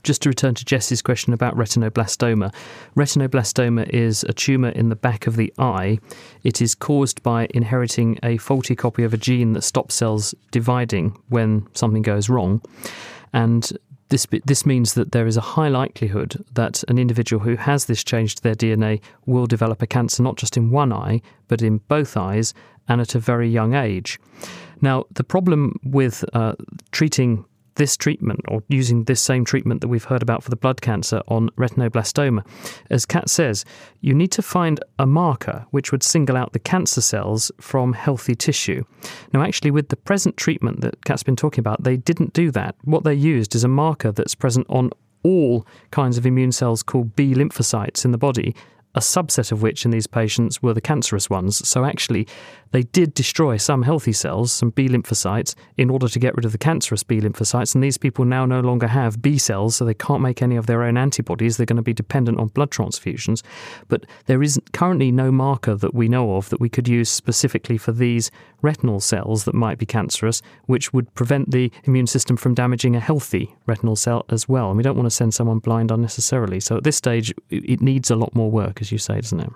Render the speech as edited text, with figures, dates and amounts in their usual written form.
just to return to Jess's question about retinoblastoma. Retinoblastoma is a tumour in the back of the eye. It is caused by inheriting a faulty copy of a gene that stops cells dividing when something goes wrong. And this means that there is a high likelihood that an individual who has this change to their DNA will develop a cancer not just in one eye, but in both eyes and at a very young age. Now, the problem with treating this treatment or using this same treatment that we've heard about for the blood cancer on retinoblastoma, as Kat says, you need to find a marker which would single out the cancer cells from healthy tissue. Now, actually, with the present treatment that Kat's been talking about, they didn't do that. What they used is a marker that's present on all kinds of immune cells called B lymphocytes in the body, a subset of which in these patients were the cancerous ones. So actually, they did destroy some healthy cells, some B lymphocytes, in order to get rid of the cancerous B lymphocytes. And these people now no longer have B cells, so they can't make any of their own antibodies. They're going to be dependent on blood transfusions. But there is currently no marker that we know of that we could use specifically for these retinal cells that might be cancerous, which would prevent the immune system from damaging a healthy retinal cell as well. And we don't want to send someone blind unnecessarily. So at this stage, it needs a lot more work, as you say, doesn't it?